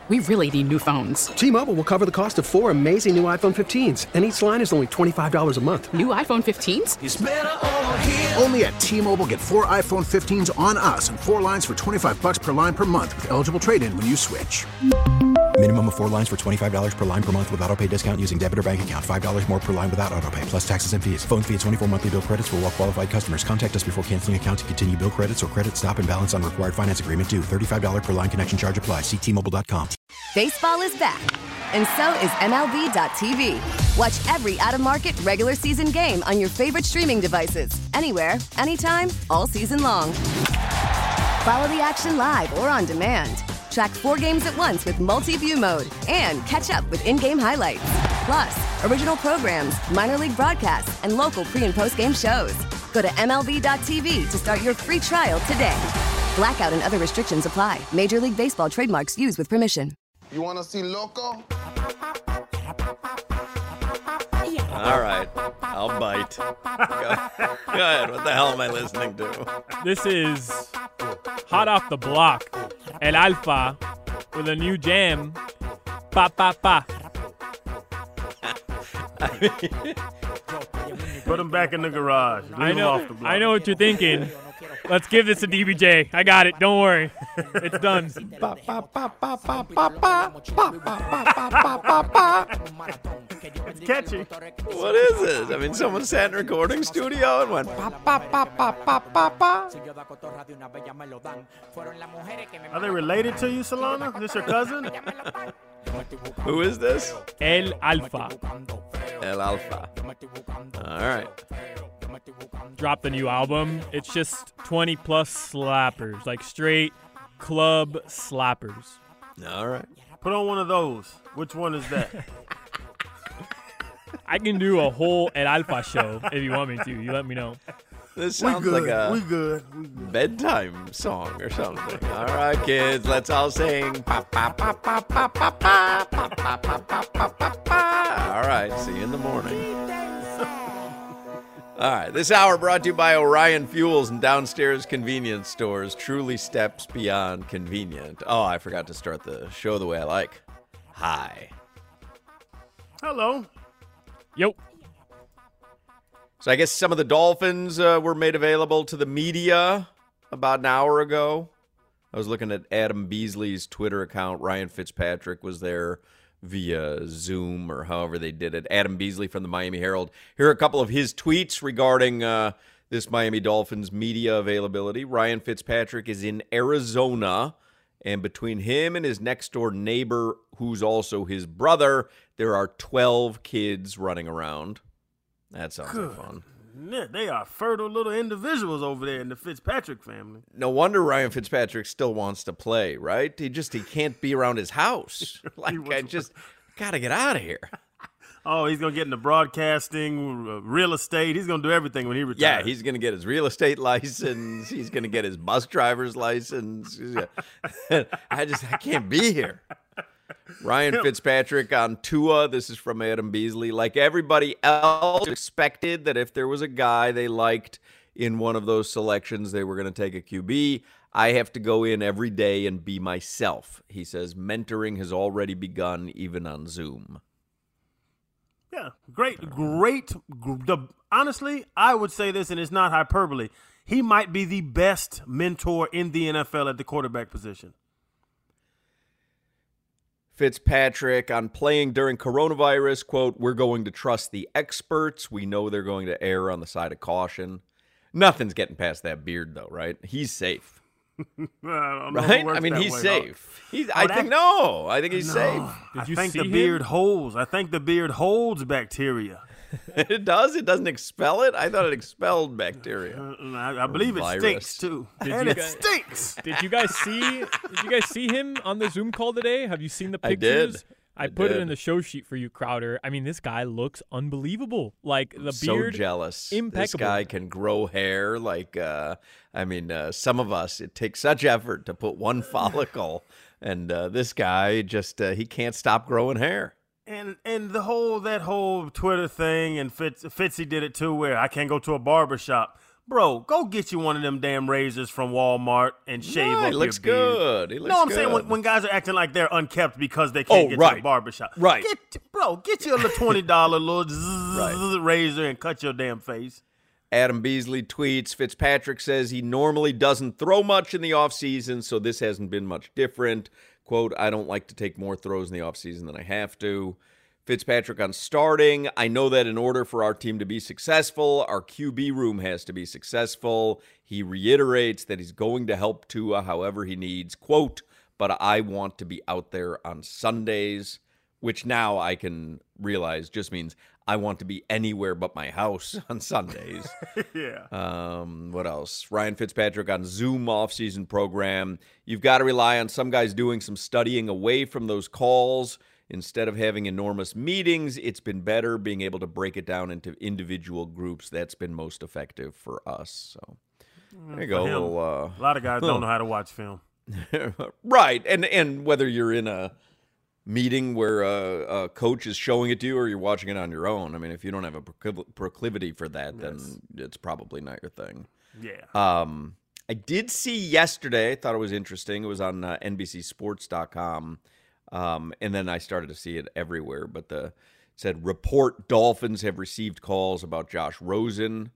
We really need new phones. T-Mobile will cover the cost of 4 amazing new iPhone 15s, and each line is only $25 a month. New iPhone 15s? It's better over here. Only at T-Mobile, get 4 iPhone 15s on us and 4 lines for $25 per line per month with eligible trade-in when you switch. Minimum of 4 lines for $25 per line per month with autopay discount using debit or bank account. $5 more per line without autopay, plus taxes and fees. Phone fee at 24 monthly bill credits for well-qualified customers. Contact us before canceling account to continue bill credits or credit stop and balance on required finance agreement due. $35 per line connection charge applies. See T-Mobile.com. Baseball is back, and so is MLB.tv. Watch every out-of-market regular season game on your favorite streaming devices. Anywhere, anytime, all season long. Follow the action live or on demand. Track 4 games at once with multi-view mode and catch up with in-game highlights. Plus, original programs, minor league broadcasts, and local pre- and post-game shows. Go to MLB.tv to start your free trial today. Blackout and other restrictions apply. Major League Baseball trademarks used with permission. You want to see Loco? All right, I'll bite. Go ahead, what the hell am I listening to? This is hot off the block. El Alfa with a new jam. Pa, pa, pa. Put him back in the garage. I know what you're thinking. Let's give this a DBJ. I got it. Don't worry. It's done. It's catchy. What is this? I mean, someone sat in a recording studio and went pa pa pa pa pa pa pa. Are they related to you, Solana? Is this your cousin? Who is this? El Alfa. El Alfa. All right. Dropped the new album. It's just 20 plus slappers, like straight club slappers. All right. Put on one of those. Which one is that? I can do a whole El Alfa show if you want me to. You let me know. This sounds like a bedtime song or something. All right, kids, let's all sing. Pa, pa, pa, pa, pa, pa, pa, pa, pa, pa, pa, pa, pa. All right, see you in the morning. All right, this hour brought to you by Orion Fuels and Downstairs Convenience Stores. Truly steps beyond convenient. Oh, I forgot to start the show the way I like. Hi. Hello. Yo. So I guess some of the Dolphins were made available to the media about an hour ago. I was looking at Adam Beasley's Twitter account. Ryan Fitzpatrick was there via Zoom or however they did it. Adam Beasley from the Miami Herald. Here are a couple of his tweets regarding this Miami Dolphins media availability. Ryan Fitzpatrick is in Arizona, and between him and his next-door neighbor, who's also his brother, there are 12 kids running around. That sounds like fun. They are fertile little individuals over there in the Fitzpatrick family. No wonder Ryan Fitzpatrick still wants to play, right? He can't be around his house. I just got to get out of here. Oh, he's going to get into broadcasting, real estate. He's going to do everything when he retires. Yeah, he's going to get his real estate license. He's going to get his bus driver's license. I can't be here. Ryan Fitzpatrick on Tua. This is from Adam Beasley. Like everybody else expected that if there was a guy they liked in one of those selections, they were going to take a QB. I have to go in every day and be myself. He says mentoring has already begun, even on Zoom. Yeah, great. Honestly, I would say this, and it's not hyperbole. He might be the best mentor in the NFL at the quarterback position. Fitzpatrick on playing during coronavirus, quote, "We're going to trust the experts. We know they're going to err on the side of caution." Nothing's getting past that beard, though, right? He's safe. Right? I mean, he's safe. I think he's safe. I think the beard holds. I think the beard holds bacteria. It does? It doesn't expel it? I thought it expelled bacteria. I believe it stinks, too. It stinks. Did you guys see him on the Zoom call today? Have you seen the pictures? I put it in the show sheet for you, Crowder. I mean, this guy looks unbelievable. Like, the beard, so jealous. Impeccable. This guy can grow hair. Like, some of us, it takes such effort to put one follicle. And this guy just, he can't stop growing hair. And that whole Twitter thing, and Fitzy did it too, where I can't go to a barber shop. Bro, go get you one of them damn razors from Walmart and shave up He looks your beard. good. He looks no, I'm good. saying when guys are acting like they're unkept because they can't get to the barbershop. Right. Get you a little $20 little razor and cut your damn face. Adam Beasley tweets, Fitzpatrick says he normally doesn't throw much in the offseason, so this hasn't been much different. Quote, I don't like to take more throws in the offseason than I have to. Fitzpatrick on starting. I know that in order for our team to be successful, our QB room has to be successful. He reiterates that he's going to help Tua however he needs. Quote, but I want to be out there on Sundays, which now I can realize just means I want to be anywhere but my house on Sundays. Yeah. What else? Ryan Fitzpatrick on Zoom offseason program. You've got to rely on some guys doing some studying away from those calls. Instead of having enormous meetings, it's been better being able to break it down into individual groups. That's been most effective for us. So there you go. A lot of guys don't know how to watch film. Right. And whether you're in a meeting where a coach is showing it to you or you're watching it on your own, I mean, if you don't have a proclivity for that, then it's probably not your thing. Yeah. I did see yesterday, I thought it was interesting. It was on NBCSports.com. And then I started to see it everywhere, but it said report Dolphins have received calls about Josh Rosen.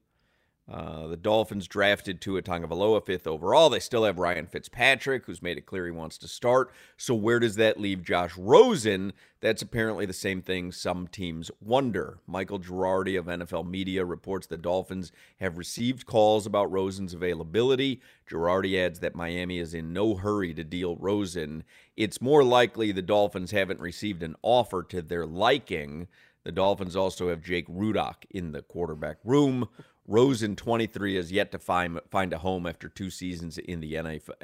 The Dolphins drafted Tua Tagovailoa 5th overall. They still have Ryan Fitzpatrick, who's made it clear he wants to start. So where does that leave Josh Rosen? That's apparently the same thing some teams wonder. Michael Girardi of NFL Media reports the Dolphins have received calls about Rosen's availability. Girardi adds that Miami is in no hurry to deal Rosen. It's more likely the Dolphins haven't received an offer to their liking. The Dolphins also have Jake Rudock in the quarterback room. Rosen, 23, has yet to find a home after 2 seasons in the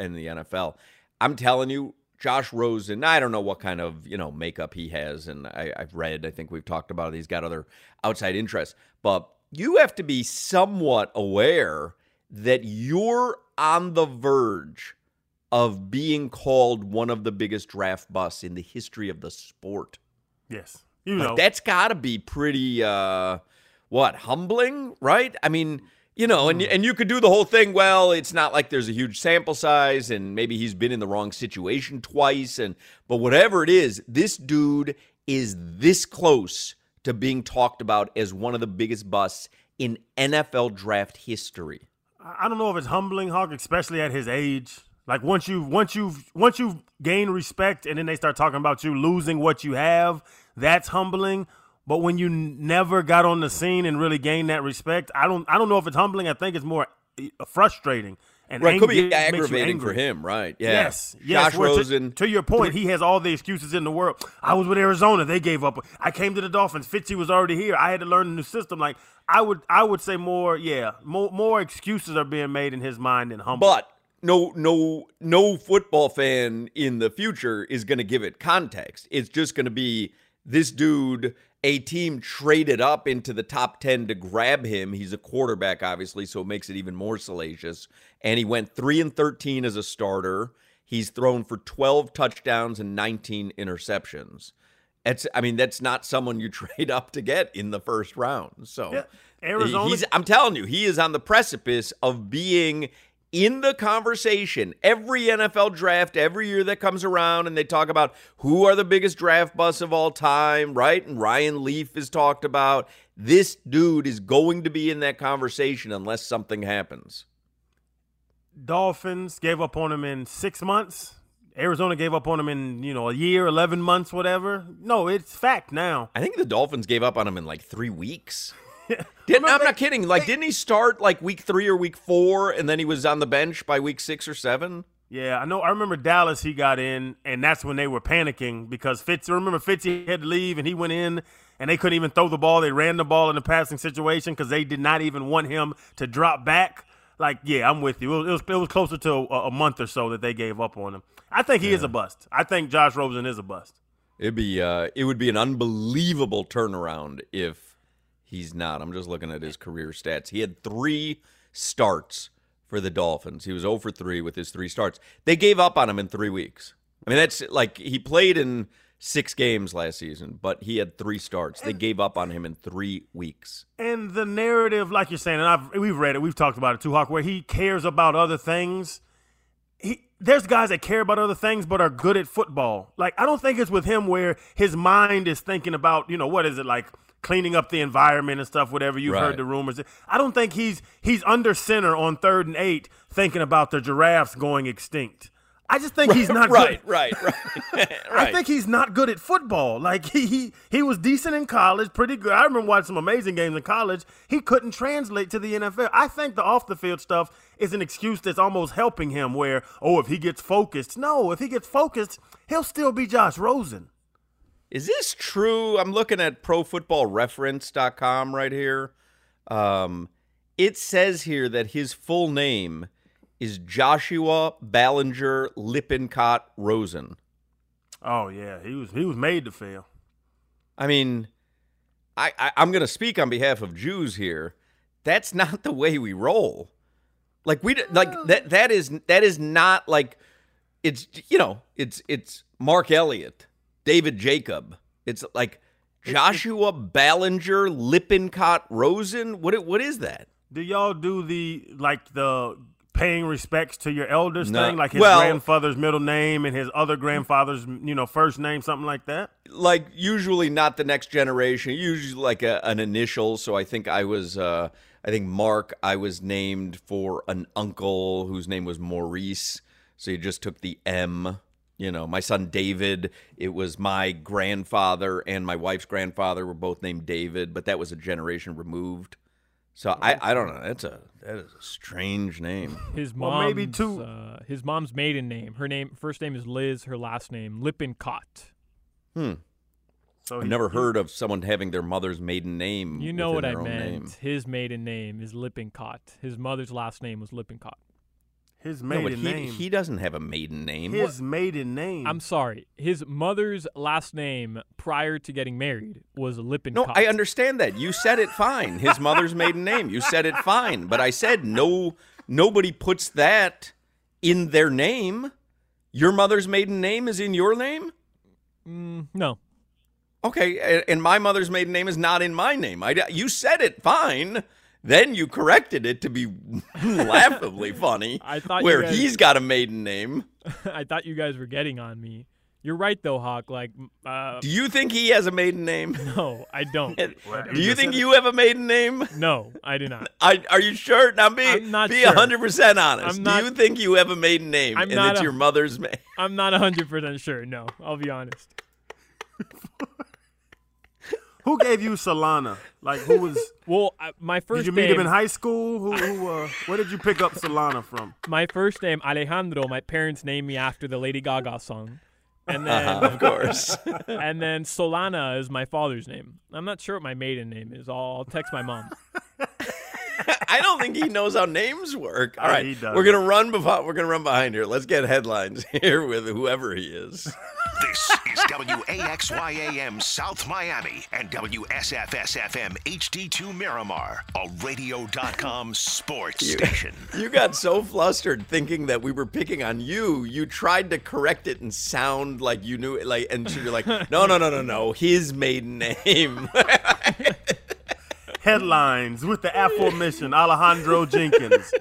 NFL. I'm telling you, Josh Rosen, I don't know what kind of makeup he has, and I've read, I think we've talked about it, he's got other outside interests, but you have to be somewhat aware that you're on the verge of being called one of the biggest draft busts in the history of the sport. Yes. That's got to be pretty, humbling, right? I mean, and you could do the whole thing, well, it's not like there's a huge sample size, and maybe he's been in the wrong situation twice, but whatever it is, this dude is this close to being talked about as one of the biggest busts in NFL draft history. I don't know if it's humbling, Hawk, especially at his age. Like once you've gained respect and then they start talking about you losing what you have, that's humbling. But when you never got on the scene and really gained that respect, I don't know if it's humbling. I think it's more frustrating. And right, could be aggravating for him, right? Yeah. Yes. Josh Rosen. To your point, he has all the excuses in the world. I was with Arizona. They gave up. I came to the Dolphins. Fitzy was already here. I had to learn a new system. Like I would say more excuses are being made in his mind than humble. But no football fan in the future is going to give it context. It's just going to be this dude, a team traded up into the top 10 to grab him. He's a quarterback, obviously, so it makes it even more salacious. And he went 3-13 as a starter. He's thrown for 12 touchdowns and 19 interceptions. That's not someone you trade up to get in the first round. So yeah, Arizona. I'm telling you, he is on the precipice of being in the conversation. Every NFL draft, every year that comes around, and they talk about who are the biggest draft busts of all time, right? And Ryan Leaf is talked about. This dude is going to be in that conversation unless something happens. Dolphins gave up on him in 6 months. Arizona gave up on him in, a year, 11 months, whatever. No, it's fact now. I think the Dolphins gave up on him in like 3 weeks. I'm not kidding. Didn't he start like week 3 or week 4, and then he was on the bench by week 6 or 7? Yeah, I know. I remember Dallas, he got in, and that's when they were panicking because Fitzy had to leave, and he went in, and they couldn't even throw the ball. They ran the ball in the passing situation because they did not even want him to drop back. I'm with you. It was closer to a month or so that they gave up on him. I think he is a bust. I think Josh Rosen is a bust. It would be an unbelievable turnaround if he's not. I'm just looking at his career stats. He had 3 starts for the Dolphins. He was 0 for 3 with his 3 starts. They gave up on him in 3 weeks. I mean, that's like he played in 6 games last season, but he had 3 starts. They gave up on him in 3 weeks. And the narrative, like you're saying, and we've read it, we've talked about it too, Hawk, where he cares about other things. There's guys that care about other things but are good at football. Like, I don't think it's with him where his mind is thinking about, what is it, like cleaning up the environment and stuff, whatever you've heard the rumors. I don't think he's under center on 3rd and 8 thinking about the giraffes going extinct. I just think he's not good. Right. I think he's not good at football. Like, he was decent in college, pretty good. I remember watching some amazing games in college. He couldn't translate to the NFL. I think the off-the-field stuff is an excuse that's almost helping him where, if he gets focused. No, if he gets focused, he'll still be Josh Rosen. Is this true? I'm looking at ProFootballReference.com right here. It says here that his full name is Joshua Ballinger Lippincott Rosen. Oh yeah, he was made to fail. I mean, I'm going to speak on behalf of Jews here. That's not the way we roll. Like that is not like it's it's Mark Elliott, David Jacob. It's like Joshua Ballinger Lippincott Rosen. What is that? Do y'all do the paying respects to your elders thing, like his grandfather's middle name and his other grandfather's, first name, something like that? Like, usually not the next generation, usually like an initial. So I think Mark, I was named for an uncle whose name was Maurice. So you just took the M. My son David, it was my grandfather and my wife's grandfather were both named David, but that was a generation removed. So I don't know. That is a strange name. His mom's his mom's maiden name. Her first name is Liz. Her last name Lippincott. So I've never heard of someone having their mother's maiden name. You know what I meant. Name. His maiden name is Lippincott. His mother's last name was Lippincott. His maiden name. He doesn't have a maiden name. His maiden name. I'm sorry. His mother's last name prior to getting married was Lippincott. No, I understand that. You said it fine. His mother's maiden name. You said it fine. But I said nobody puts that in their name. Your mother's maiden name is in your name? No. Okay, and my mother's maiden name is not in my name. You said it fine. Then you corrected it to be laughably funny. I thought he's got a maiden name. I thought you guys were getting on me. You're right, though, Hawk. Like, do you think he has a maiden name? No, I don't. Do you think you have a maiden name? No, I do not. Are you sure? Now I'm not be sure. 100% honest. Do you think you have a maiden name and it's your mother's name? I'm not 100% sure. No, I'll be honest. Who gave you Solana? Like, who was? Well, my first name. Did you meet him in high school? Where did you pick up Solana from? My first name, Alejandro. My parents named me after the Lady Gaga song. And then, of course. And then Solana is my father's name. I'm not sure what my maiden name is. I'll text my mom. I don't think he knows how names work. All right, he does. we're gonna run behind here. Let's get headlines here with whoever he is. This is WAXYAM South Miami and WSFS-FM HD2 Miramar, a radio.com sports station. You got so flustered thinking that we were picking on you. You tried to correct it and sound like you knew it, and so you're like, no, his maiden name. Headlines with the aforementioned Alejandro Jenkins.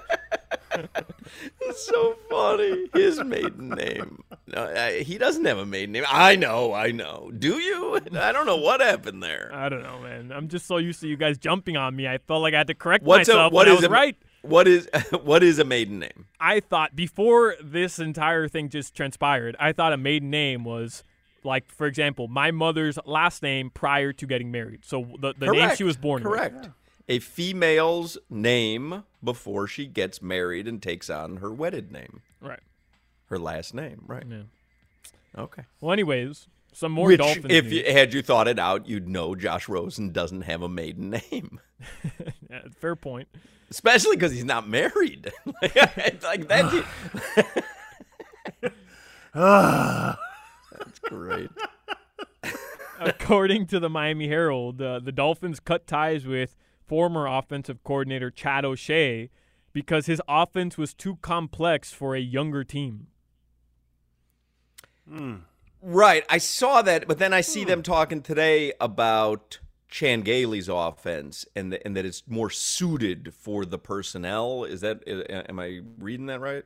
It's so funny. His maiden name. No, he doesn't have a maiden name. I know. Do you? I don't know what happened there. I don't know, man. I'm just so used to you guys jumping on me. I felt like I had to correct myself when I was right. What is a maiden name? I thought before this entire thing just transpired, I thought a maiden name was, like, for example, my mother's last name prior to getting married. So the name she was born with. Correct. A female's name before she gets married and takes on her wedded name. Right. Her last name. Right. Yeah. Okay. Well, anyways, some more Dolphins news. Had you thought it out, you'd know Josh Rosen doesn't have a maiden name. Yeah, fair point. Especially because he's not married. Like that. That's great. According to the Miami Herald, the Dolphins cut ties with former offensive coordinator Chad O'Shea because his offense was too complex for a younger team. Right. I saw that, but then I see them talking today about Chan Gailey's offense and that it's more suited for the personnel. Am I reading that right?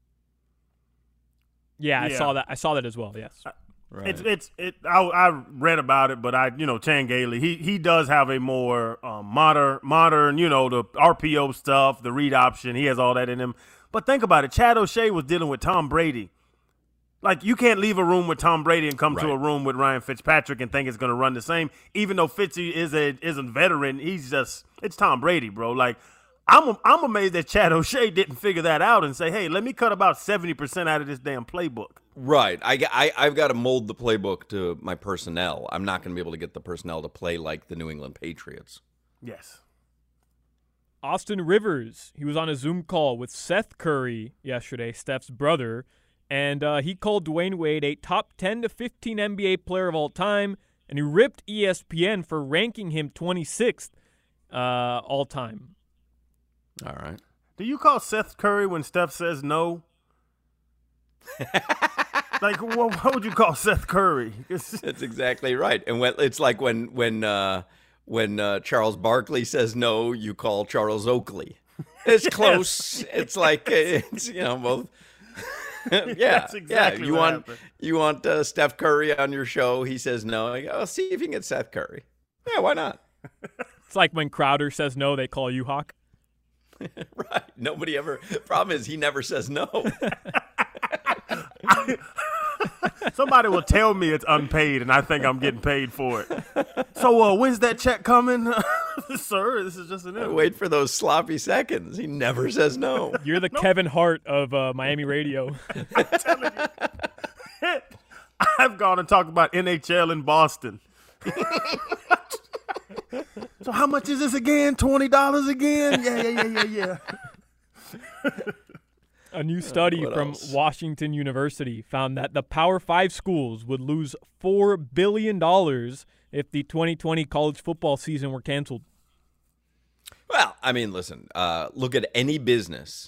Yeah, I saw that. I saw that as well. Yes. Right. I read about it, but Chan Gailey, he does have a more modern, the RPO stuff, the read option. He has all that in him. But think about it. Chad O'Shea was dealing with Tom Brady. Like, you can't leave a room with Tom Brady and come to a room with Ryan Fitzpatrick and think it's going to run the same. Even though Fitzy is a veteran, it's Tom Brady, bro. Like, I'm amazed that Chad O'Shea didn't figure that out and say, hey, let me cut about 70% out of this damn playbook. Right. I've got to mold the playbook to my personnel. I'm not going to be able to get the personnel to play like the New England Patriots. Yes. Austin Rivers, he was on a Zoom call with Seth Curry yesterday, Steph's brother, and he called Dwayne Wade a top 10 to 15 NBA player of all time, and he ripped ESPN for ranking him 26th all time. All right. Do you call Seth Curry when Steph says no? Like, what would you call Seth Curry? That's exactly right. And it's like when Charles Barkley says no, you call Charles Oakley. It's close. It's like it's both. That's exactly you want Steph Curry on your show. He says no. You go, oh, see if you can get Seth Curry. Yeah, why not? It's like when Crowder says no, they call you Hawk. Right. Nobody ever. Problem is, he never says no. Somebody will tell me it's unpaid, and I think I'm getting paid for it. So, when's that check coming? Sir, this is just an interview. Wait for those sloppy seconds. He never says no. You're the Kevin Hart of Miami radio. I'm telling you. I've gone and talked about NHL in Boston. So how much is this again? $20 again? Yeah. A new study from Washington University found that the Power 5 schools would lose $4 billion if the 2020 college football season were canceled. Well, I mean, listen, look at any business,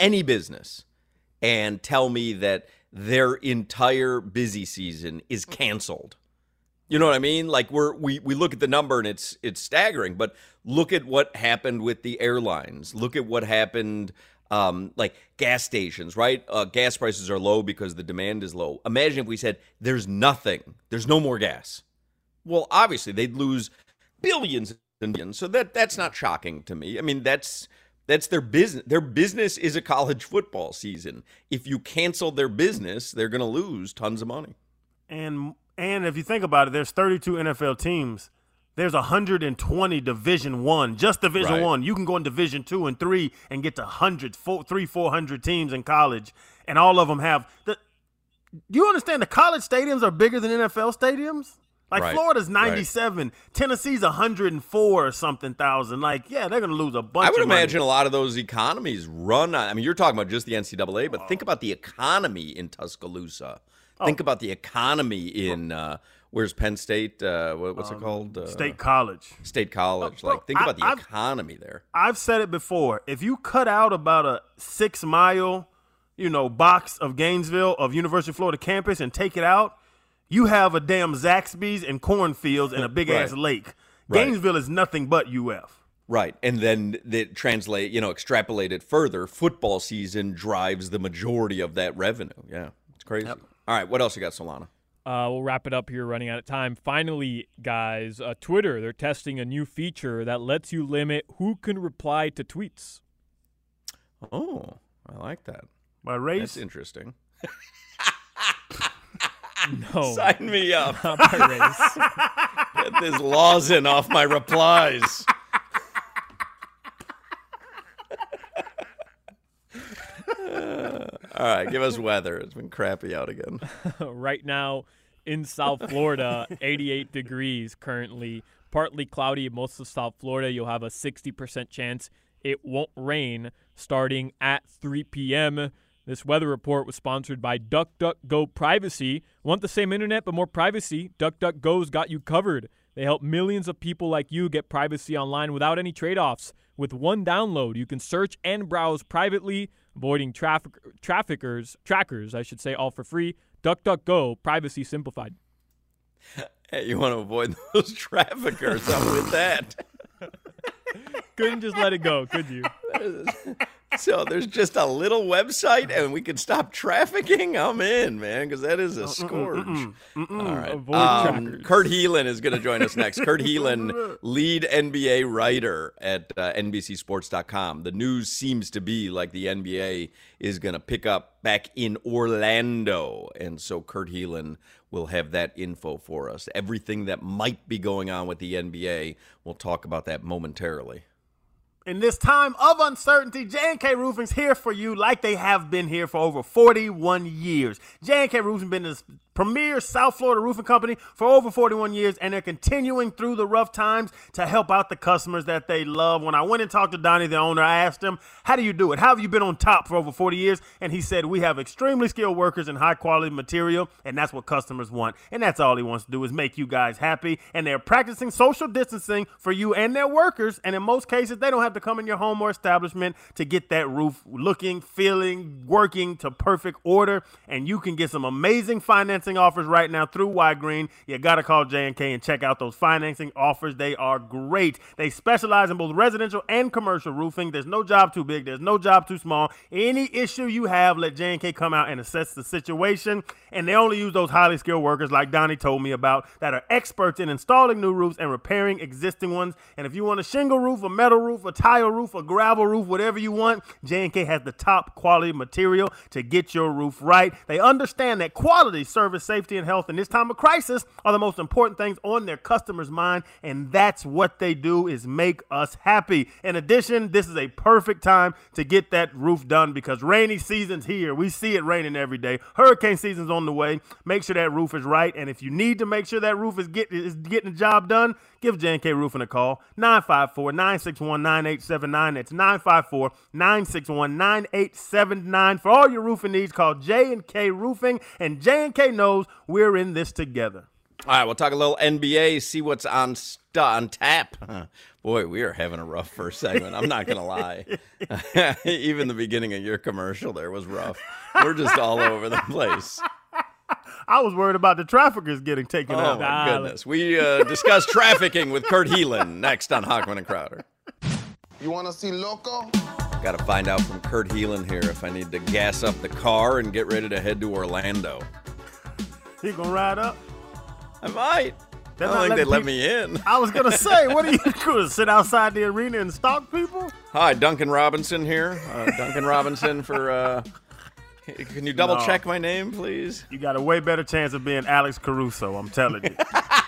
and tell me that their entire busy season is canceled. You know what I mean? Like we look at the number and it's staggering, but look at what happened with the airlines. Look at what happened like gas stations, right? Gas prices are low because the demand is low. Imagine if we said there's nothing, there's no more gas. Well, obviously they'd lose billions and billions. So that's not shocking to me. I mean, that's their business. Their business is a college football season. If you cancel their business, they're going to lose tons of money. And if you think about it, there's 32 NFL teams. There's 120 Division I, just Division I. You can go in Division II and III and get to 400 teams in college, and all of them have do you understand the college stadiums are bigger than NFL stadiums? Like Florida's 97, Tennessee's 104 or something thousand. Like, yeah, they're going to lose a bunch of money. I would imagine a lot of those economies run on, I mean, you're talking about just the NCAA, but think about the economy in Tuscaloosa. Think about the economy in where's Penn State? What's it called? State College. State College. Like, think about the economy there. I've said it before. If you cut out about a 6-mile, box of Gainesville of University of Florida campus and take it out, you have a damn Zaxby's and cornfields and a big ass lake. Gainesville is nothing but UF. Right, and then extrapolate it further. Football season drives the majority of that revenue. Yeah, it's crazy. Yep. All right, what else you got, Solana? We'll wrap it up here, running out of time. Finally, guys, Twitter, they're testing a new feature that lets you limit who can reply to tweets. Oh, I like that. By race? That's interesting. No. Sign me up. Not by race. Get this lozenge off my replies. All right, give us weather. It's been crappy out again. Right now in South Florida, 88 degrees currently. Partly cloudy in most of South Florida. You'll have a 60% chance it won't rain starting at 3 p.m. This weather report was sponsored by DuckDuckGo Privacy. Want the same internet but more privacy? DuckDuckGo's got you covered. They help millions of people like you get privacy online without any trade-offs. With one download, you can search and browse privately, avoiding trackers, all for free. DuckDuckGo, privacy simplified. Hey, you want to avoid those traffickers? I'm with that. Couldn't just let it go, could you? So there's just a little website and we can stop trafficking? I'm in, man, because that is a scourge. All right. Kurt Helin is going to join us next. Kurt Helin, lead NBA writer at NBCSports.com. The news seems to be like the NBA is going to pick up back in Orlando. And so Kurt Helin will have that info for us. Everything that might be going on with the NBA, we'll talk about that momentarily. In this time of uncertainty, J&K Roofing's here for you like they have been here for over 41 years. J&K Roofing's been the premier South Florida roofing company for over 41 years, and they're continuing through the rough times to help out the customers that they love. When I went and talked to Donnie, the owner, I asked him, how do you do it? How have you been on top for over 40 years? And he said, we have extremely skilled workers and high-quality material, and that's what customers want. And that's all he wants to do is make you guys happy. And they're practicing social distancing for you and their workers, and in most cases, they don't have to come in your home or establishment to get that roof looking, feeling, working to perfect order. And you can get some amazing financing offers right now through Y-Green. You got to call J&K and check out those financing offers. They are great. They specialize in both residential and commercial roofing. There's no job too big. There's no job too small. Any issue you have, let J&K come out and assess the situation. And they only use those highly skilled workers like Donnie told me about that are experts in installing new roofs and repairing existing ones. And if you want a shingle roof, a metal roof, a tile roof, a gravel roof, whatever you want, J&K has the top quality material to get your roof right. They understand that quality, service, safety, and health in this time of crisis are the most important things on their customers' mind, and that's what they do is make us happy. In addition, this is a perfect time to get that roof done because rainy season's here. We see it raining every day. Hurricane season's on the way. Make sure that roof is right, and if you need to make sure that roof is getting the job done, give J&K Roofing a call, 954-961-9879. That's 954-961-9879. For all your roofing needs, call J&K Roofing, and J&K knows we're in this together. All right, we'll talk a little NBA, see what's on tap. Boy, we are having a rough first segment. I'm not going to lie. Even the beginning of your commercial there was rough. We're just all over the place. I was worried about the traffickers getting taken out. Oh, my goodness. We discuss trafficking with Kurt Helin next on Hochman and Crowder. You want to see Loco? Got to find out from Kurt Helin here if I need to gas up the car and get ready to head to Orlando. He going to ride up? I might. I don't think they'd let me in. I was going to say, what are you going to sit outside the arena and stalk people? Hi, Duncan Robinson here. Duncan Robinson for... Can you double check my name, please? You got a way better chance of being Alex Caruso, I'm telling you.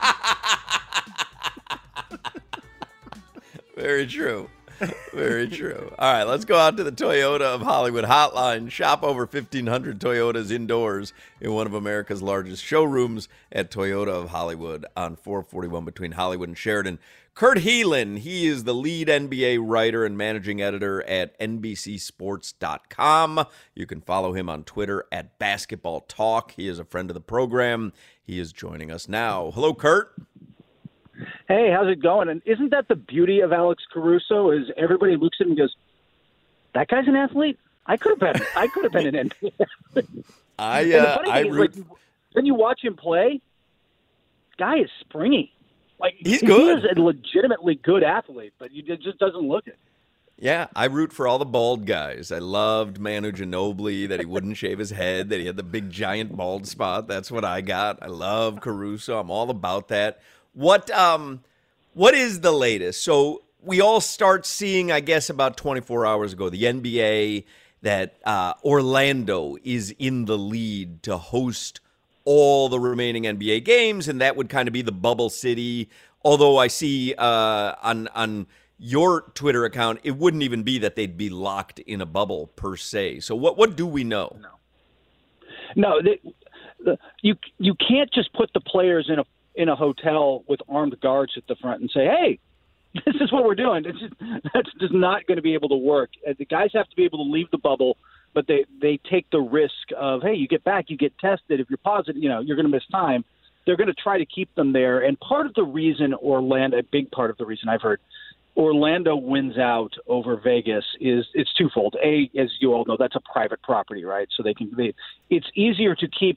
Very true. Very true. All right, let's go out to the Toyota of Hollywood hotline. Shop over 1,500 Toyotas indoors in one of America's largest showrooms at Toyota of Hollywood on 441 between Hollywood and Sheridan. Kurt Helin, he is the lead NBA writer and managing editor at NBCSports.com. You can follow him on Twitter at Basketball Talk. He is a friend of the program. He is joining us now. Hello, Kurt. Hey, how's it going? And isn't that the beauty of Alex Caruso? Is everybody looks at him and goes, "That guy's an athlete. I could have been an NBA athlete." Then you watch him play. Guy is springy. Like he's good. He is a legitimately good athlete, but it just doesn't look it. Yeah, I root for all the bald guys. I loved Manu Ginobili, that he wouldn't shave his head, that he had the big giant bald spot. That's what I got. I love Caruso. I'm all about that. What is the latest? So we all start seeing, I guess, about 24 hours ago, the NBA, that Orlando is in the lead to host all the remaining NBA games, and that would kind of be the bubble city. Although I see on your Twitter account, it wouldn't even be that they'd be locked in a bubble per se. So what do we know? No, you can't just put the players in a hotel with armed guards at the front and say, "Hey, this is what we're doing." That's just not going to be able to work. The guys have to be able to leave the bubble, but they take the risk of, hey, you get back, you get tested. If you're positive, you're going to miss time. They're going to try to keep them there. And part of the reason a big part of the reason I've heard Orlando wins out over Vegas is it's twofold. A, as you all know, that's a private property, right? So it's easier to keep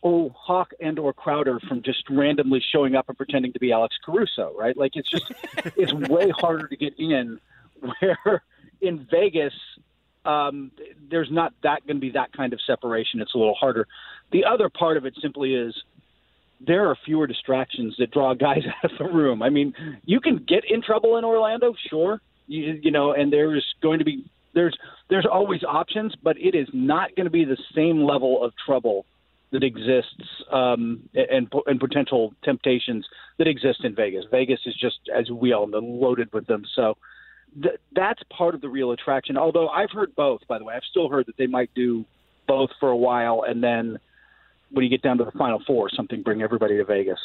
Hawk and or Crowder from just randomly showing up and pretending to be Alex Caruso, right? Like it's it's way harder to get in, where in Vegas there's not that going to be that kind of separation. It's a little harder. The other part of it simply is there are fewer distractions that draw guys out of the room. I mean, you can get in trouble in Orlando, sure, you know, and there's going to be there's always options, but it is not going to be the same level of trouble that exists and potential temptations that exist in Vegas. Vegas is just, as we all know, loaded with them. So that's part of the real attraction. Although I've heard both, by the way. I've still heard that they might do both for a while, and then when you get down to the Final Four, something bring everybody to Vegas.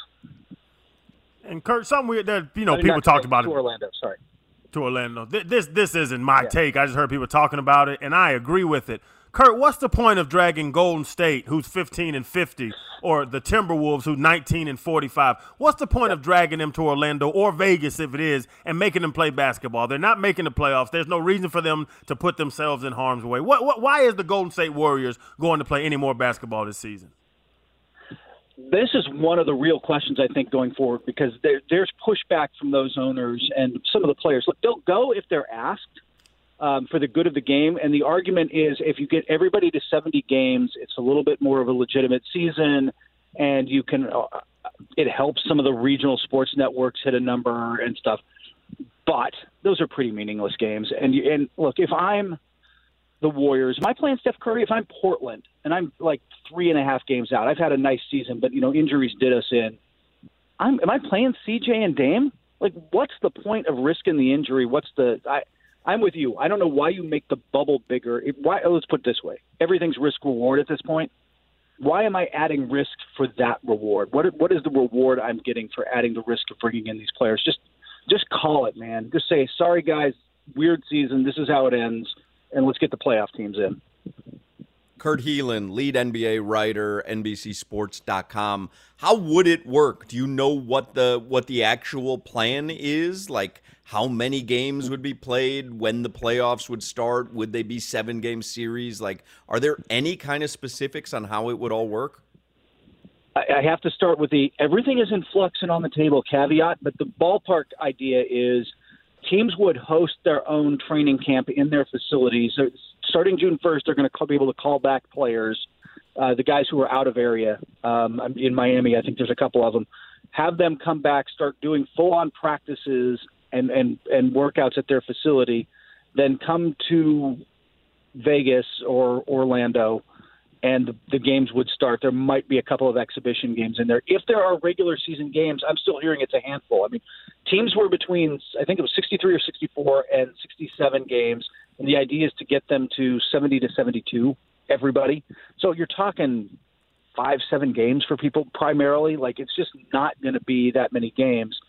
And Kurt, something weird that people talked about to it. Orlando, sorry. To Orlando. This isn't my take. I just heard people talking about it, and I agree with it. Kurt, what's the point of dragging Golden State, who's 15-50, or the Timberwolves, who's 19-45? What's the point of dragging them to Orlando or Vegas, if it is, and making them play basketball? They're not making the playoffs. There's no reason for them to put themselves in harm's way. Why is the Golden State Warriors going to play any more basketball this season? This is one of the real questions, I think, going forward, because there's pushback from those owners and some of the players. Look, they'll go if they're asked. For the good of the game. And the argument is if you get everybody to 70 games, it's a little bit more of a legitimate season, and you can it helps some of the regional sports networks hit a number and stuff. But those are pretty meaningless games. And look, if I'm the Warriors, am I playing Steph Curry? If I'm Portland and I'm like 3.5 games out, I've had a nice season, but, injuries did us in. Am I playing CJ and Dame? Like, what's the point of risking the injury? I'm with you. I don't know why you make the bubble bigger. Let's put it this way. Everything's risk-reward at this point. Why am I adding risk for that reward? What is the reward I'm getting for adding the risk of bringing in these players? Just call it, man. Just say, sorry, guys, weird season. This is how it ends, and let's get the playoff teams in. Kurt Helin, lead NBA writer, NBCSports.com. How would it work? Do you know what the actual plan is? Like, how many games would be played, when the playoffs would start? Would they be 7-game series? Like, are there any kind of specifics on how it would all work? I have to start with everything is in flux and on the table caveat, but the ballpark idea is teams would host their own training camp in their facilities. So starting June 1st, they're going to be able to call back players, the guys who are out of area. In Miami, I think there's a couple of them. Have them come back, start doing full-on practices and workouts at their facility, then come to Vegas or Orlando, and the games would start. There might be a couple of exhibition games in there. If there are regular season games, I'm still hearing it's a handful. I mean, teams were between, I think it was 63 or 64 and 67 games, and the idea is to get them to 70 to 72, everybody. So you're talking 5-7 games for people primarily. Like, it's just not going to be that many games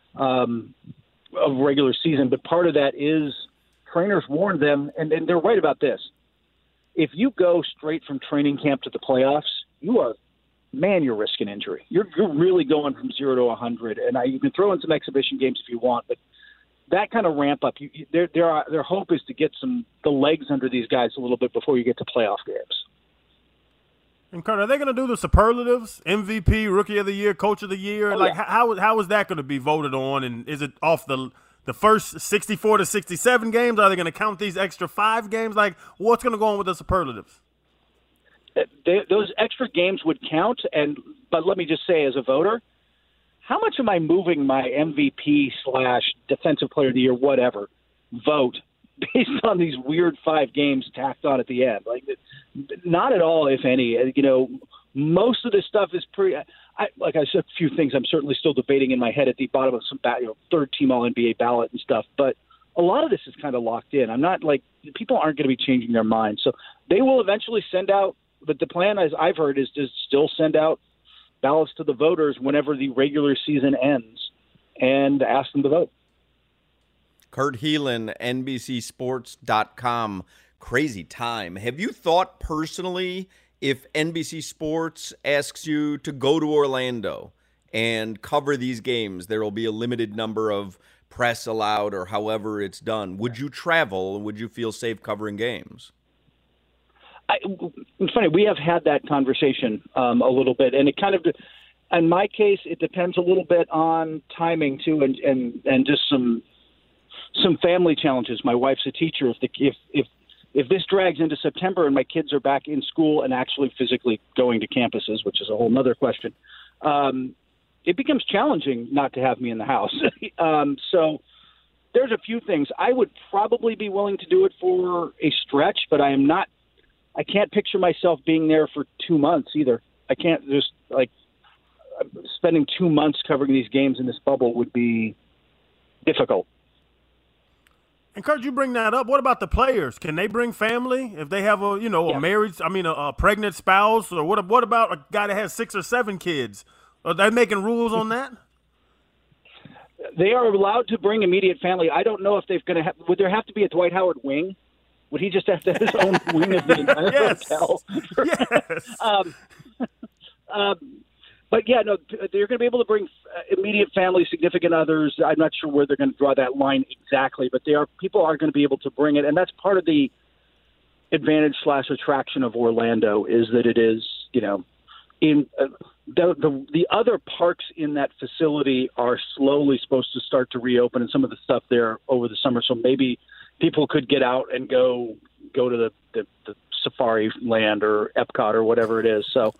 of regular season. But part of that is trainers warned them, and they're right about this. If you go straight from training camp to the playoffs, you're risking injury. You're really going from 0 to 100. And you can throw in some exhibition games if you want, but that kind of ramp up, their hope is to get the legs under these guys a little bit before you get to playoff games. And Kurt, are they going to do the superlatives? MVP, Rookie of the Year, Coach of the Year? How is that going to be voted on? And is it off the first 64 to 67 games? Are they going to count these extra 5 games? Like, what's going to go on with the superlatives? Those extra games would count. But let me just say, as a voter, how much am I moving my MVP / Defensive Player of the Year, whatever, vote based on these weird 5 games tacked on at the end? Like, not at all, if any. Most of this stuff is pretty. Like I said, a few things I'm certainly still debating in my head at the bottom of some third-team All-NBA ballot and stuff. But a lot of this is kind of locked in. I'm not people aren't going to be changing their minds. So they will eventually send out. But the plan, as I've heard, is to still send out ballots to the voters whenever the regular season ends and ask them to vote. Kurt Helin, NBCSports.com. Crazy time. Have you thought personally, if NBC Sports asks you to go to Orlando and cover these games, there will be a limited number of press allowed or however it's done, would you travel and would you feel safe covering games? It's funny. We have had that conversation a little bit, and it kind of, in my case, it depends a little bit on timing too, and just some family challenges. My wife's a teacher. If this drags into September and my kids are back in school and actually physically going to campuses, which is a whole other question, it becomes challenging not to have me in the house. So there's a few things. I would probably be willing to do it for a stretch, but I can't picture myself being there for 2 months either. I can't just spending 2 months covering these games in this bubble would be difficult. And Kurt, you bring that up. What about the players? Can they bring family if they have a pregnant spouse, or what about a guy that has 6 or 7 kids? Are they making rules on that? They are allowed to bring immediate family. I don't know if they're going to have. Would there have to be a Dwight Howard wing? Would he just have to have his own wing of the entire hotel? Yes. But yeah, no, they're going to be able to bring immediate family, significant others. I'm not sure where they're going to draw that line exactly, but people are going to be able to bring it, and that's part of the advantage / attraction of Orlando is that it is, in the other parks in that facility are slowly supposed to start to reopen, and some of the stuff there over the summer. So maybe people could get out and go to the Safari Land or Epcot or whatever it is. So.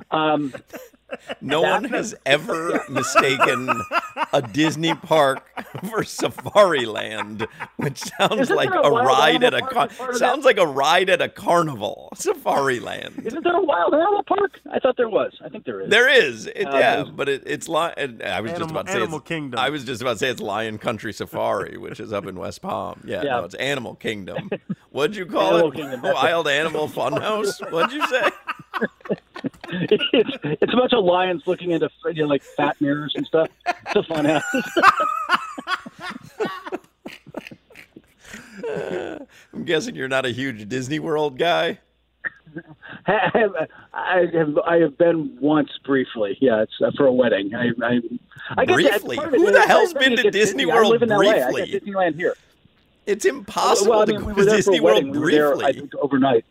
No one has ever mistaken a Disney park for Safari Land, which sounds like a ride at a ride at a carnival. Safari Land. Isn't there a wild animal park? I thought there was. I think there is. There is. But it's I was just about to say Animal Kingdom. I was just about to say it's Lion Country Safari, which is up in West Palm. No, it's Animal Kingdom. What'd you call Animal it? Kingdom. Wild Animal Funhouse? What'd you say? It's a bunch of lions looking into fat mirrors and stuff. It's a fun house. I'm guessing you're not a huge Disney World guy. I have been once briefly. Yeah, it's for a wedding. I briefly. Who the hell's been to Disney World briefly? LA. I got Disneyland here. It's impossible to go to Disney World briefly. We were there, I think, overnight.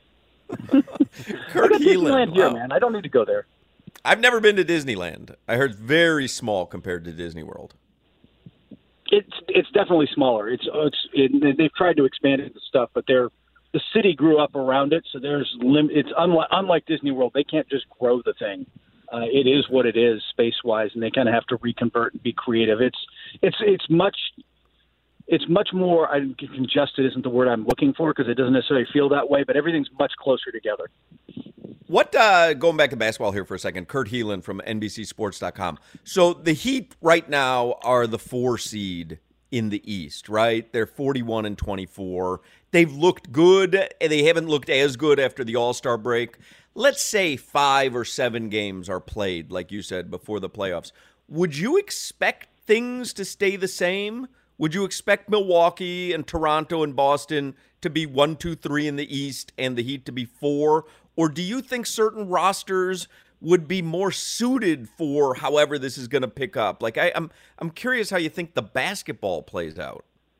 Kurt Helin. Disneyland here, man. I don't need to go there. I've never been to Disneyland. I heard very small compared to Disney World. It's definitely smaller. They've tried to expand it and stuff, but the city grew up around it, so it's unlike Disney World. They can't just grow the thing. It is what it is space wise, and they kind of have to reconvert and be creative. It's much more congested isn't the word I'm looking for because it doesn't necessarily feel that way, but everything's much closer together. What going back to basketball here for a second, Kurt Helin from NBCSports.com. So the Heat right now are the 4 seed in the East, right? They're 41-24. They've looked good. They haven't looked as good after the All-Star break. Let's say 5 or 7 games are played, like you said, before the playoffs. Would you expect things to stay the same? Would you expect Milwaukee and Toronto and Boston to be 1, 2, 3 in the East and the Heat to be 4? Or do you think certain rosters would be more suited for however this is going to pick up? Like I'm curious how you think the basketball plays out.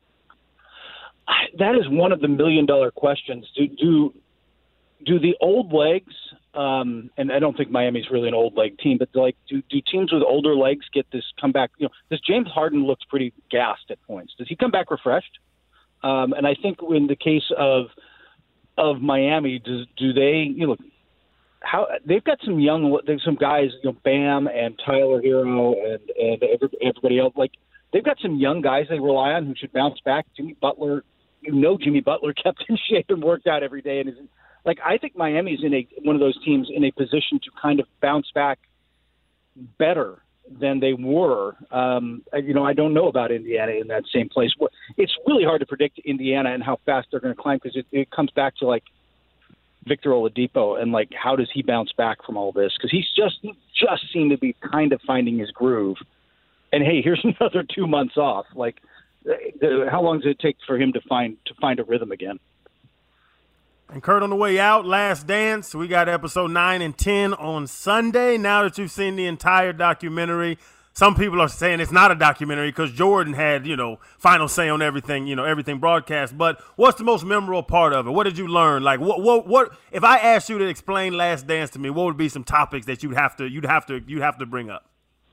That is one of the $1 million questions. Do the old legs, and I don't think Miami's really an old leg team, but do teams with older legs get this comeback? This James Harden looks pretty gassed at points. Does he come back refreshed? And I think in the case of Miami, do they how they've got some guys, Bam and Tyler Hero and everybody else. Like they've got some young guys they rely on who should bounce back. Jimmy Butler, Jimmy Butler kept in shape and worked out every day, and I think Miami's in one of those teams in a position to kind of bounce back better than they were. I don't know about Indiana in that same place. It's really hard to predict Indiana and how fast they're going to climb because it comes back to Victor Oladipo and how does he bounce back from all this? Because he just seemed to be kind of finding his groove. And hey, here's another 2 months off. How long does it take for him to find a rhythm again? And Kurt, on the way out, Last Dance, we got episode 9 and 10 on Sunday. Now that you've seen the entire documentary, some people are saying it's not a documentary because Jordan had, final say on everything, everything broadcast. But what's the most memorable part of it? What did you learn? Like, what? If I asked you to explain Last Dance to me, what would be some topics that you'd have to bring up?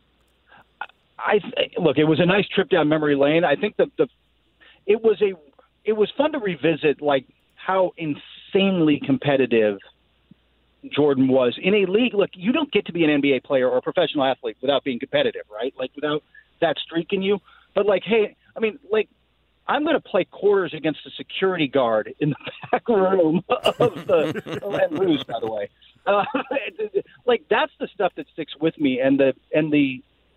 Look, it was a nice trip down memory lane. I think that it was fun to revisit, like how insanely competitive Jordan was in a league. Look, you don't get to be an NBA player or a professional athlete without being competitive, right? Like without that streak in you. But like, hey, I mean, like, I'm going to play quarters against a security guard in the back room and lose, by the way. Like, that's the stuff that sticks with me, and the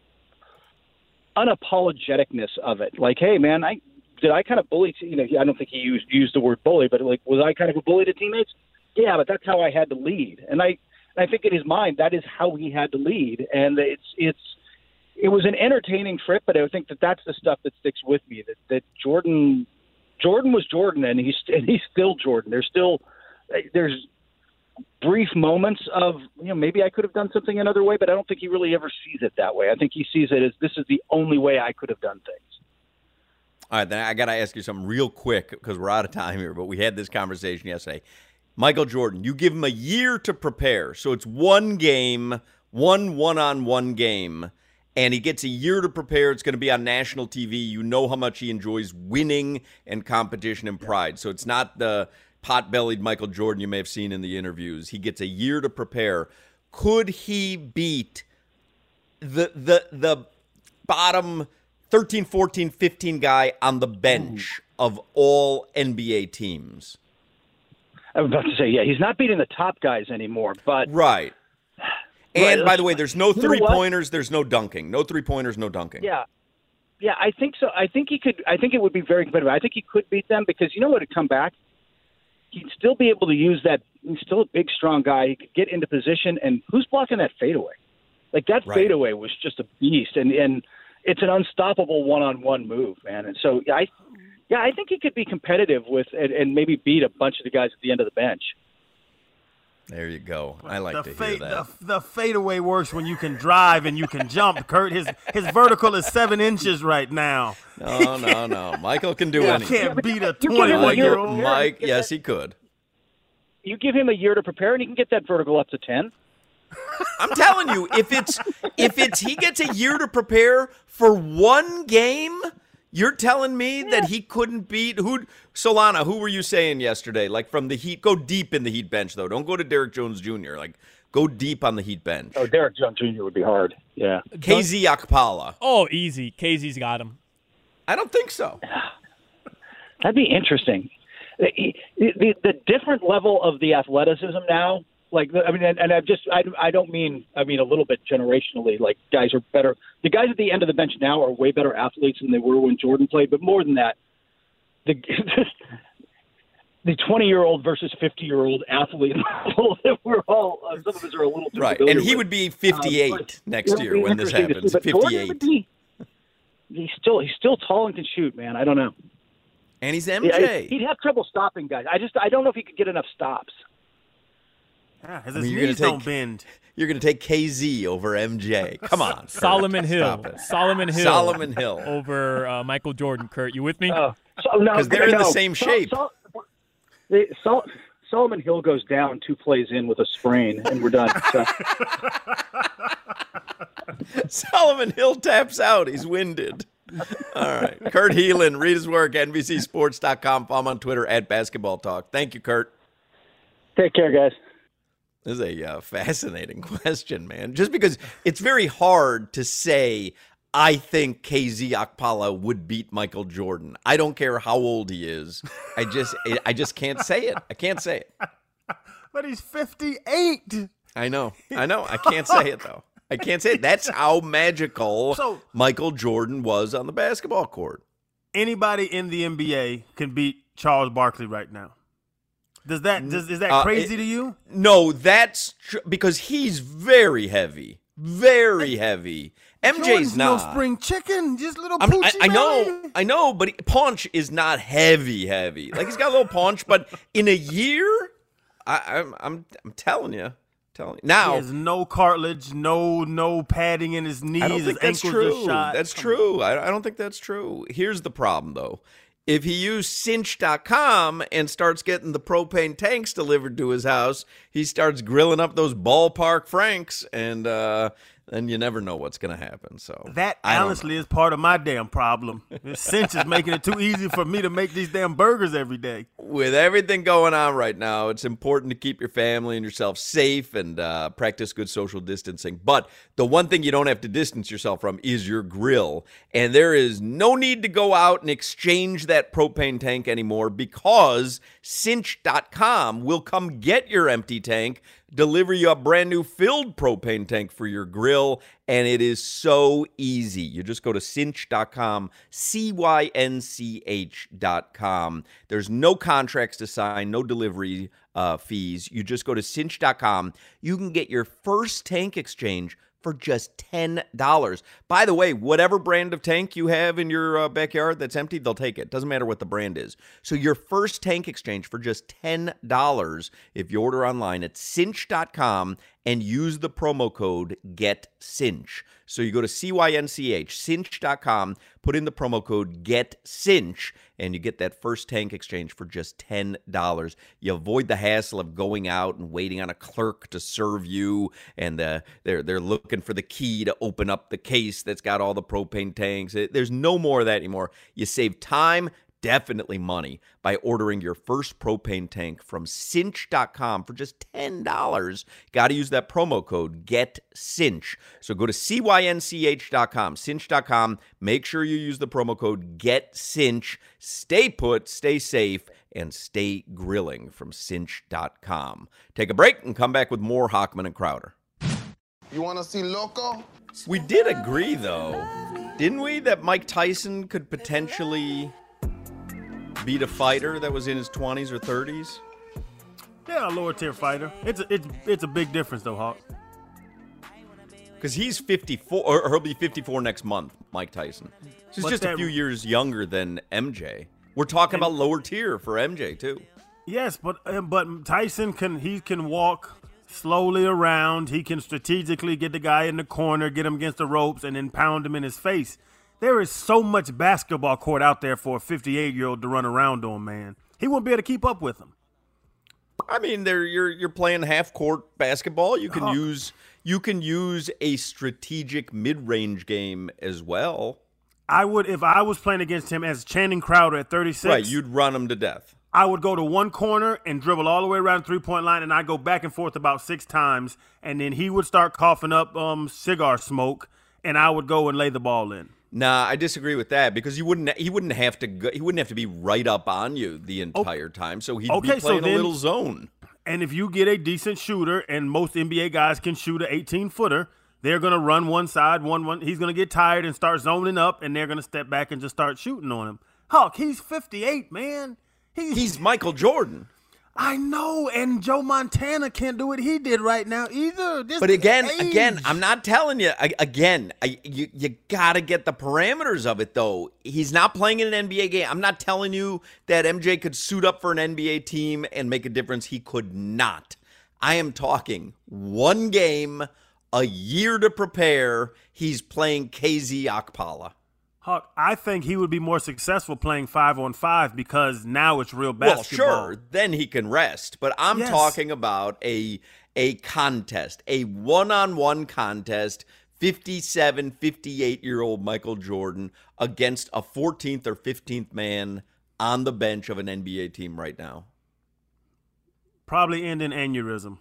unapologeticness of it. Like, hey, man, did I kind of bully? I don't think he used the word bully, but like, was I kind of a bully to teammates? Yeah, but that's how I had to lead, and I think in his mind that is how he had to lead, and it was an entertaining trip, but I think that's the stuff that sticks with me. That Jordan was Jordan, and he's still Jordan. There's brief moments of maybe I could have done something another way, but I don't think he really ever sees it that way. I think he sees it as this is the only way I could have done things. All right, then I got to ask you something real quick because we're out of time here, but we had this conversation yesterday. Michael Jordan, you give him a year to prepare. So it's one game, one-on-one game, and he gets a year to prepare. It's going to be on national TV. You know how much he enjoys winning and competition and pride. So it's not the pot-bellied Michael Jordan you may have seen in the interviews. He gets a year to prepare. Could he beat the bottom 13, 14, 15 guy on the bench of all NBA teams? I was about to say, yeah, he's not beating the top guys anymore, but right. And by the way, there's no three-pointers, there's no dunking. No three-pointers, no dunking. Yeah, I think so. I think he could. I think it would be very competitive. I think he could beat them because you know what? To come back, he'd still be able to use that. He's still a big, strong guy. He could get into position, and who's blocking that fadeaway? Like that fadeaway was just a beast, and it's an unstoppable one-on-one move, man. And so I think he could be competitive with and maybe beat a bunch of the guys at the end of the bench. There you go. I like to hear that. The fadeaway works when you can drive and you can jump. Kurt, his vertical is 7 inches right now. No. Michael can do anything. You can't beat a 21-year-old. Mike, yes, he could. You give him a year to prepare, and he can get that vertical up to 10. I'm telling you, if he gets a year to prepare for one game. You're telling me that he couldn't beat Solana? Who were you saying yesterday? Like from the Heat, go deep in the Heat bench though. Don't go to Derrick Jones Jr. Like go deep on the Heat bench. Oh, Derrick Jones Jr. would be hard. Yeah. KZ Okpala. Oh, easy. KZ's got him. I don't think so. That'd be interesting. The different level of the athleticism now. Like, I mean, and I don't mean a little bit generationally, like guys are better. The guys at the end of the bench now are way better athletes than they were when Jordan played. But more than that, the 20-year-old versus 50-year-old athlete that we're all, some of us are a little too right. And he would be 58 next year when this happens. 58. He's still tall and can shoot, man. I don't know. And he's MJ. He'd have trouble stopping guys. I don't know if he could get enough stops. Yeah, his knees don't bend. You're going to take KZ over MJ. Come on, Solomon Hill. Solomon Hill over Michael Jordan. Kurt, you with me? Because they're in the same shape. Solomon Hill goes down 2 plays in with a sprain, and we're done. So. Solomon Hill taps out. He's winded. All right. Kurt Helin, read his work, NBCSports.com. Follow him on Twitter @BasketballTalk. Thank you, Kurt. Take care, guys. This is a fascinating question, man. Just because it's very hard to say, I think KZ Okpala would beat Michael Jordan. I don't care how old he is. I just can't say it. I can't say it. But he's 58. I know. I can't say it, though. I can't say it. That's how magical Michael Jordan was on the basketball court. Anybody in the NBA can beat Charles Barkley right now. Is that crazy to you? No, that's because he's very heavy. Very heavy. MJ's Jordan's not. No spring chicken, just little poochie. I know, but paunch is not heavy. Like he's got a little paunch, but in a year, I'm telling you, telling you. Now, he has no cartilage, no padding in his knees. I don't think his that's ankles true. are shot. That's true. I don't think that's true. Here's the problem, though. If he used cinch.com and starts getting the propane tanks delivered to his house, he starts grilling up those ballpark franks, and then you never know what's going to happen. So that honestly is part of my damn problem. Cinch is making it too easy for me to make these damn burgers every day. With everything going on right now, it's important to keep your family and yourself safe and practice good social distancing. But the one thing you don't have to distance yourself from is your grill. And there is no need to go out and exchange that propane tank anymore, because cinch.com will come get your empty tank, deliver you a brand new filled propane tank for your grill, and it is so easy. You just go to cinch.com, CYNCH.com. There's no contracts to sign, no delivery fees. You just go to cinch.com. You can get your first tank exchange for just $10. By the way, whatever brand of tank you have in your backyard that's empty, they'll take it. Doesn't matter what the brand is. So your first tank exchange for just $10 if you order online at cinch.com and use the promo code GETCINCH. So you go to CYNCH, cinch.com, put in the promo code GETCINCH, and you get that first tank exchange for just $10. You avoid the hassle of going out and waiting on a clerk to serve you, and they're looking for the key to open up the case that's got all the propane tanks. There's no more of that anymore. You save time, definitely money, by ordering your first propane tank from cinch.com for just $10. Got to use that promo code GETCINCH. So go to CYNCH.com, cinch.com. Make sure you use the promo code GETCINCH. Stay put, stay safe, and stay grilling from cinch.com. Take a break and come back with more Hochman and Crowder. You want to see Loco? We did agree, though, didn't we, that Mike Tyson could potentially beat a fighter that was in his 20s or 30s? Yeah, a lower tier fighter. It's a big difference, though, Hawk. Because he's 54, or he'll be 54 next month, Mike Tyson. So he's just a few years younger than MJ. We're talking about lower tier for MJ, too. Yes, but Tyson can walk slowly around. He can strategically get the guy in the corner, get him against the ropes, and then pound him in his face. There is so much basketball court out there for a 58-year-old to run around on, man. He won't be able to keep up with him. I mean, you're playing half-court basketball. You can use a strategic mid-range game as well. I would, if I was playing against him as Channing Crowder at 36. Right, you'd run him to death. I would go to one corner and dribble all the way around the three-point line, and I'd go back and forth about 6 times, and then he would start coughing up cigar smoke, and I would go and lay the ball in. Nah, I disagree with that, because he wouldn't have to be right up on you the entire time, so he'd be playing a little zone. And if you get a decent shooter, and most NBA guys can shoot an 18-footer, they're going to run one side, one. He's going to get tired and start zoning up, and they're going to step back and just start shooting on him. Hawk, he's 58, man. He's Michael Jordan. I know, and Joe Montana can't do what he did right now either. But again, I'm not telling you. You got to get the parameters of it, though. He's not playing in an NBA game. I'm not telling you that MJ could suit up for an NBA team and make a difference. He could not. I am talking one game, a year to prepare. He's playing KZ Okpala. Hawk, I think he would be more successful playing 5-on-5 because now it's real basketball. Well, sure, then he can rest. But I'm talking about a contest, a one-on-one contest, 57, 58-year-old Michael Jordan against a 14th or 15th man on the bench of an NBA team right now. Probably end in aneurysm.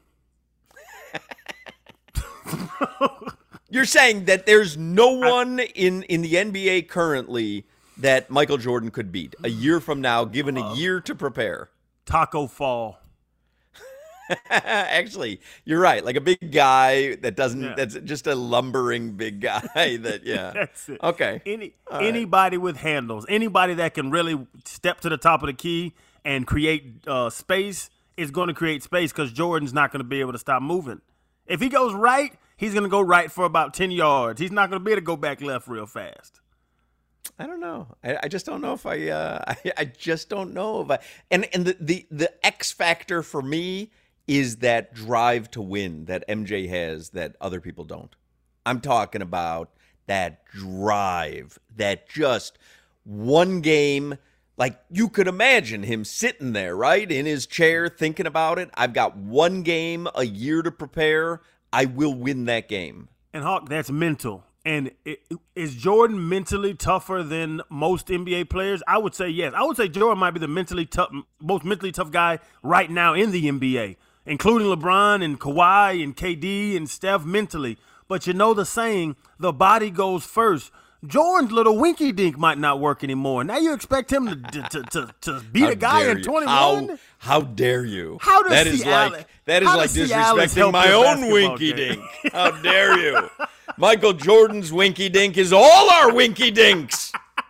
You're saying that there's no one in the NBA currently that Michael Jordan could beat a year from now, given a year to prepare? Taco Fall. Actually, you're right. Like a big guy that's just a lumbering big guy That's it. Okay. Anybody with handles, anybody that can really step to the top of the key and create space is going to create space, because Jordan's not going to be able to stop moving. If he goes right, he's going to go right for about 10 yards. He's not going to be able to go back left real fast. I don't know. I just don't know if I just don't know if I. And the X factor for me is that drive to win that MJ has that other people don't. I'm talking about that drive, that just one game. Like, you could imagine him sitting there, right, in his chair thinking about it. I've got one game a year to prepare. I will win that game. And, Hawk, that's mental. And is Jordan mentally tougher than most NBA players? I would say yes. I would say Jordan might be the most mentally tough guy right now in the NBA, including LeBron and Kawhi and KD and Steph mentally. But you know the saying, the body goes first. Jordan's little winky dink might not work anymore. Now you expect him to beat a guy in 21? How dare you? How does that is like disrespecting my own winky dink. How dare you? Michael Jordan's winky dink is all our winky dinks.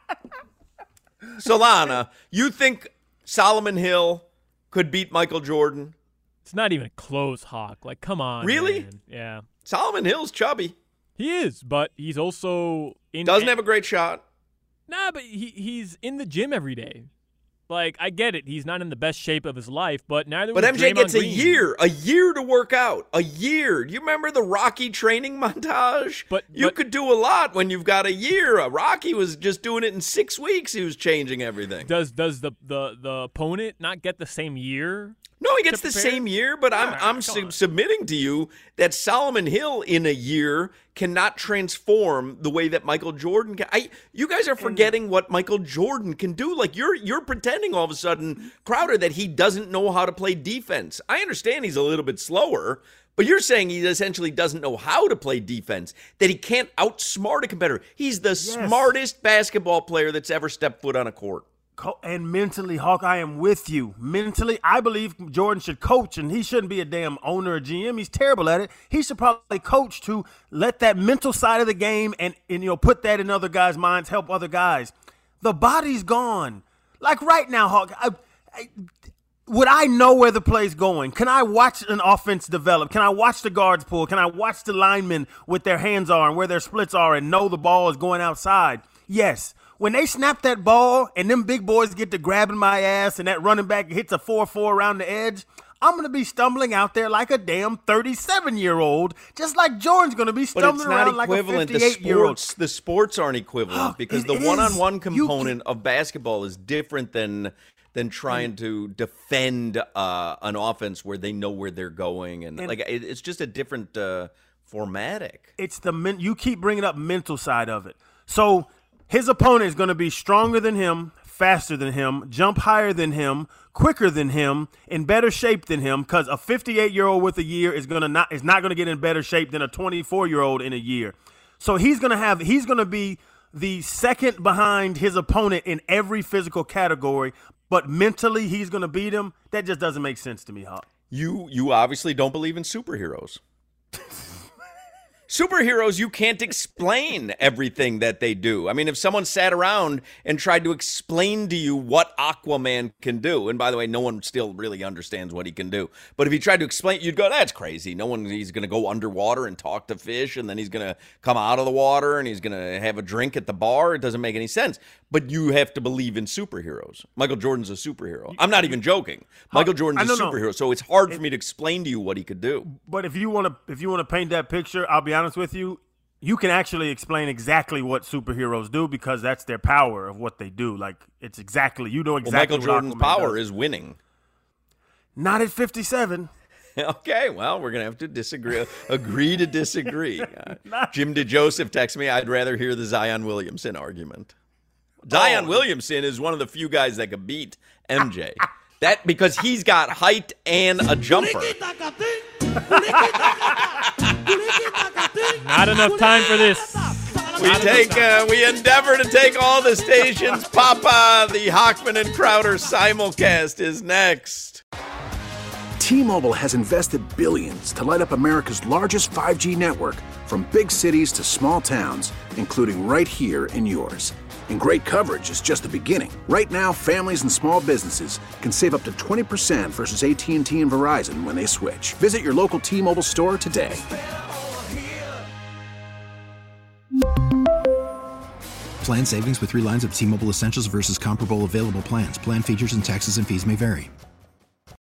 Solana, you think Solomon Hill could beat Michael Jordan? It's not even close, Hawk. Like, come on. Really? Man. Yeah. Solomon Hill's chubby. He is, but he's also doesn't have a great shot. Nah, but he's in the gym every day. Like, I get it. He's not in the best shape of his life, but neither was MJ Draymond gets Green. a year to work out. A year. Do you remember the Rocky training montage? But you could do a lot when you've got a year. Rocky was just doing it in 6 weeks. He was changing everything. Does the opponent not get the same year? No, he gets the same year, but I'm submitting to you that Solomon Hill in a year cannot transform the way that Michael Jordan can. You guys are forgetting what Michael Jordan can do. Like, you're pretending all of a sudden, Crowder, that he doesn't know how to play defense. I understand he's a little bit slower, but you're saying he essentially doesn't know how to play defense, that he can't outsmart a competitor. He's the smartest basketball player that's ever stepped foot on a court. And mentally, Hawk, I am with you. Mentally, I believe Jordan should coach, and he shouldn't be a damn owner or GM. He's terrible at it. He should probably coach to let that mental side of the game and put that in other guys' minds, help other guys. The body's gone. Like right now, Hawk, would I know where the play's going? Can I watch an offense develop? Can I watch the guards pull? Can I watch the linemen with their hands are and where their splits are and know the ball is going outside? Yes. When they snap that ball and them big boys get to grabbing my ass and that running back hits a 4-4 around the edge, I'm going to be stumbling out there like a damn 37-year-old, just like Jordan's going to be stumbling around like a 58-year-old. The sports aren't equivalent because the one-on-one component of basketball is different than trying to defend an offense where they know where they're going. And like it's just a different formatic. It's you keep bringing up mental side of it. So his opponent is going to be stronger than him, faster than him, jump higher than him, quicker than him, in better shape than him, because a 58-year-old with a year is not going to get in better shape than a 24-year-old in a year. So he's going to be the second behind his opponent in every physical category, but mentally he's going to beat him. That just doesn't make sense to me, Hawk. You obviously don't believe in superheroes. Superheroes, you can't explain everything that they do. I mean, if someone sat around and tried to explain to you what Aquaman can do, and by the way, no one still really understands what he can do, but if he tried to explain, you'd go, that's crazy. He's going to go underwater and talk to fish, and then he's going to come out of the water, and he's going to have a drink at the bar. It doesn't make any sense. But you have to believe in superheroes. Michael Jordan's a superhero. I'm not even joking. Michael Jordan's a superhero, so it's hard for me to explain to you what he could do. But if you want to paint that picture, I'll be honest with you, you can actually explain exactly what superheroes do because that's their power of what they do. Like, it's exactly, Michael Jordan's power is winning. Not at 57. Okay, well, we're going to have to agree to disagree. Jim DeJoseph texts me, I'd rather hear the Zion Williamson argument. Zion Williamson is one of the few guys that could beat MJ. That because he's got height and a jumper. Not enough time for this. We endeavor to take all the stations. Papa, the Hochman and Crowder simulcast is next. T-Mobile has invested billions to light up America's largest 5G network, from big cities to small towns, including right here in yours. And great coverage is just the beginning. Right now, families and small businesses can save up to 20% versus AT&T and Verizon when they switch. Visit your local T-Mobile store today. Plan savings with 3 lines of T-Mobile Essentials versus comparable available plans. Plan features and taxes and fees may vary.